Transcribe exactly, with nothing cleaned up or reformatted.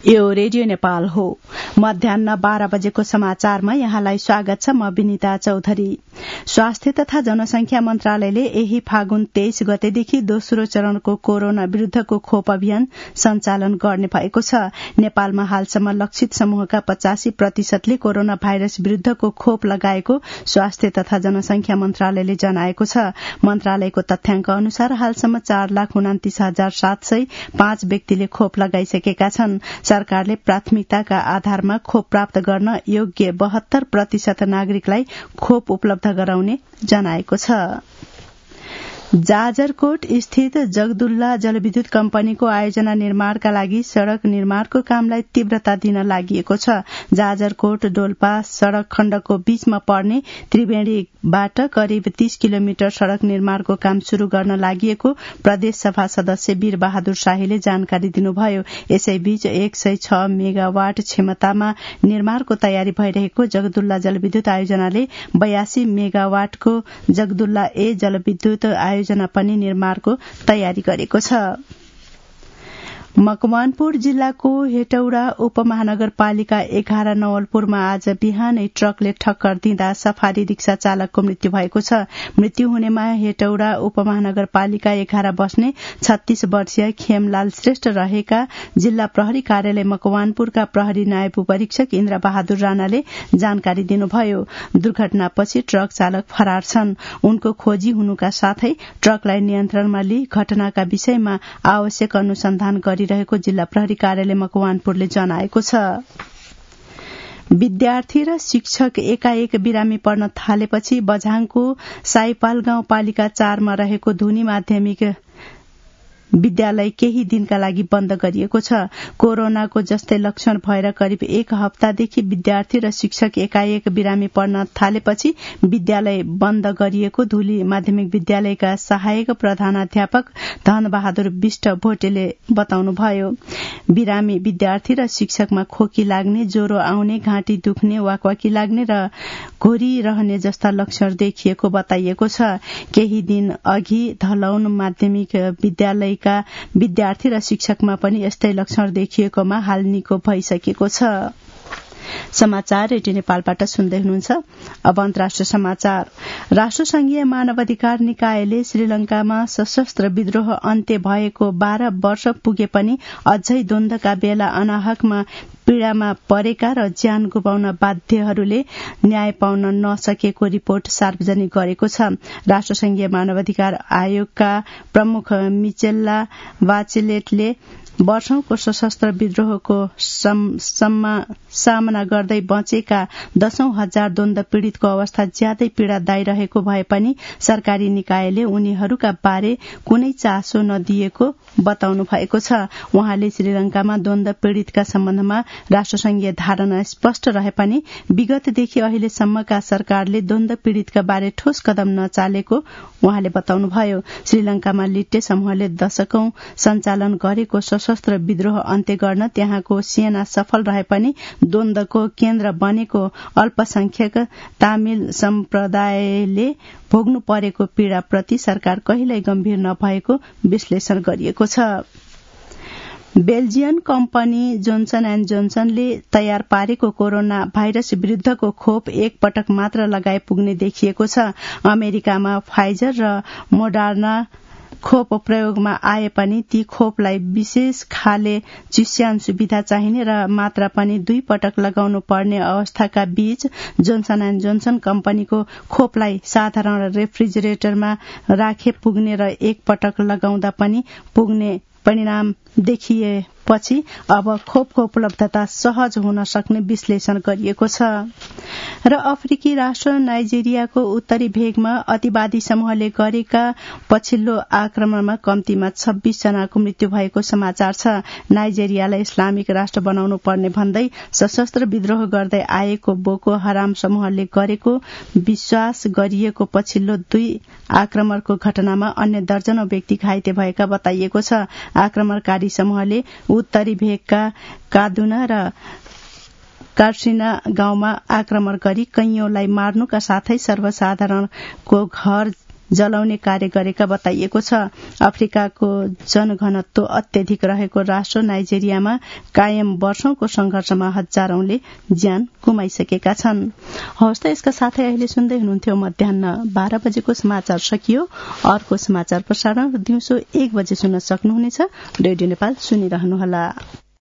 यो रेडियो नेपाल हो। मध्याह्न बाह्र बजेको समाचारमा यहाँलाई स्वागत छ। म विनिता चौधरी। स्वास्थ्य तथा जनसंख्या मन्त्रालयले यही फागुन तेइस गतेदेखि दोस्रो चरणको कोरोना विरूद्धको खोप अभियान सञ्चालन गर्ने भएको छ। नेपालमा हालसम्म लक्षित समूहका पचासी प्रतिशतले कोरोना भाइरस विरूद्धको खोप लगाएको स्वास्थ्य तथा जनसंख्या मन्त्रालयले जनाएको छ। मन्त्रालयको तथ्याङ्क अनुसार हालसम्म चार लाख उनातिस हजार सात सय पाँच व्यक्तिले खोप लगाइसकेका छन्। सरकारले प्राथमिकताका आधारमा खोप प्राप्त गर्न योग्य बहत्तर प्रतिशत नागरिकलाई खोप उपलब्ध गराउने जनाएको छ। जाजरकोट स्थित जगदुल्ला जलविद्युत कम्पनीको आयोजना निर्माणका लागि सड़क निर्माणको कामलाई तीव्रता दिन लागिएको छ। जाजरकोट डोल्पा सड़क खण्डको बीचमा पर्ने त्रिवेणीबाट करिब तीस किलोमिटर सड़क निर्माणको काम शुरू गर्न लागिएको प्रदेश सभा सदस्य वीर बहादुर शाहीले जानकारी दिनुभयो। यसैबीच एक सय छ मेगावाट क्षमतामा निर्माणको तयारी भइरहेको जगदुल्ला जलविद्युत आयोजनाले बयासी मेगावाटको जगदुल्ला ए जलविद्युत आयोजना पनि निर्माणको तयारी गरेको छ। मकवानपुर जिल्लाको हेटौडा उपमहानगरपालिका एघार नवलपुरमा आज बिहानै ट्रकले ठक्कर दिँदा सफारी रिक्सा चालकको मृत्यु भएको छ। मृत्यु हुनेमा हेटौडा उपमहानगरपालिका एघार बस्ने छत्तीस वर्षीय खेमलाल श्रेष्ठ रहेका जिल्ला प्रहरी कार्यालय मकवानपुरका प्रहरी नायब उपरीक्षक इन्द्र बहादुर राणाले जानकारी दिनुभयो। दुर्घटनापछि ट्रक चालक फरार छन्। उनको खोजी हुनुका साथै ट्रकलाई नियन्त्रणमा लिई घटनाका विषयमा आवश्यक अनुसन्धान गरि रहेको जिल्ला प्रहरी कार्यालय मकवानपुरले जनाएको छ। विद्यार्थी र शिक्षक एकाएक बिरामी पर्न थालेपछि बझाङको साइपाल गाउँपालिका चारमा रहेको धुनी माध्यमिक विद्यालय केही दिनका लागि बन्द गरिएको छ। कोरोनाको जस्तै लक्षण भएर करिब एक हप्तादेखि विद्यार्थी र शिक्षक एकाएक बिरामी पर्न थालेपछि विद्यालय बन्द गरिएको धुली माध्यमिक विद्यालयका सहायक प्रधानाध्यापक धनबहादुर विष्ट भोटेले बताउनुभयो। बिरामी विद्यार्थी र शिक्षकमा खोकी लाग्ने, ज्वरो आउने, घाँटी दुख्ने, वाकवाकी लाग्ने र घोरी रहने जस्ता लक्षण देखिएको बताइएको छ। केही दिन अघि धलौन माध्यमिक विद्यालय का विद्यार्थी र शिक्षकमा पनि यस्तै लक्षण देखिएकोमा हाल निको भइसकेको छ। समाचार रेडियो नेपालबाट सुन्दै हुनुहुन्छ। अब अन्तर्राष्ट्रिय समाचार। राष्ट्रसंघीय मानवाधिकार निकायले श्रीलंकामा सशस्त्र विद्रोह अन्त्य भएको बाह्र वर्ष पुगे पनि अझै द्वन्द्वका बेला अनाहकमा पीड़ामा परेका र ज्यान गुमाउन बाध्यहरूले न्याय पाउन नसकेको रिपोर्ट सार्वजनिक गरेको छ। राष्ट्रसंघीय मानवाधिकार आयोगका प्रमुख मिचेल्ला बाचेलेटले वर्षौंको सशस्त्र विद्रोहको सामना गर्दै बचेका दशौं हजार द्वन्द्व पीड़ितको अवस्था ज्यादै पीड़ादायी रहेको भए पनि सरकारी निकायले उनीहरूका बारे कुनै चासो नदिएको बताउनु भएको छ। उहाँले श्रीलंकामा द्वन्द्व पीड़ितका सम्बन्धमा राष्ट्रसंघीय धारणा स्पष्ट रहे पनि विगतदेखि अहिलेसम्मका सरकारले द्वन्द्व पीड़ितका बारे ठोस कदम नचालेको उहाँले बताउनुभयो। श्रीलंकामा लिट्टे समूहले दशकौं सञ्चालन गरेको सशस्त्र विद्रोह अन्त्य गर्न त्यहाँको सेना सफल रहे पनि द्वन्द्वको केन्द्र बनेको अल्पसंख्यक तामिल सम्प्रदायले भोग्नु परेको पीड़ाप्रति सरकार कहिल्यै गम्भीर नभएको विश्लेषण गरिएको छ। बेल्जियन कम्पनी जोन्सन एण्ड जोन्सनले तयार पारेको कोरोना भाइरस विरूद्धको खोप एक पटक मात्र लगाए पुग्ने देखिएको छ। अमेरिकामा फाइजर र मोडर्ना खोप प्रयोगमा आए पनि ती खोपलाई विशेष खाले चिस्यान सुविधा चाहिने र मात्रा पनि दुई पटक लगाउनु पर्ने अवस्थाका बीच जोन्सन एण्ड जोन्सन कम्पनीको खोपलाई साधारण रेफ्रिजरेटरमा राखे पुग्ने र एक पटक लगाउँदा पनि पुग्ने परिणाम देखिएपछि अब खोपको उपलब्धता सहज हुन सक्ने विश्लेषण गरिएको छ। र अफ्रिकी राष्ट्र नाइजेरियाको उत्तरी भेगमा अतिवादी समूहले गरेका पछिल्लो आक्रमणमा कम्तीमा छब्बीस जनाको मृत्यु भएको समाचार छ। नाइजेरियालाई इस्लामिक राष्ट्र बनाउनु पर्ने भन्दै सशस्त्र विद्रोह गर्दै आएको बोको हराम समूहले गरेको विश्वास गरिएको पछिल्लो दुई आक्रमणको घटनामा अन्य दर्जनौं व्यक्ति घाइते भएका बताइएको छ। आक्रमणकारी समूहले उत्तरी भेगका कादुना र कार्सिना गाउँमा आक्रमण गरी कैयौंलाई मार्नुका साथै सर्वसाधारणको घर जलाउने कार्य गरेका बताइएको छ। अफ्रिकाको जनघनत्व अत्यधिक रहेको राष्ट्र नाइजेरियामा कायम वर्षौंको संघर्षमा हजारौंले ज्यान गुमाइसकेका छन्। हवस् त यसका साथै अहिले सुन्दै हुनुहुन्थ्यो मध्याह्न बाह्र बजेको समाचार सकियो। अर्को समाचार प्रसारण दिउँसो एक बजे सुन्न सक्नुहुनेछ। रेडियो नेपाल सुनिरहनुहोला।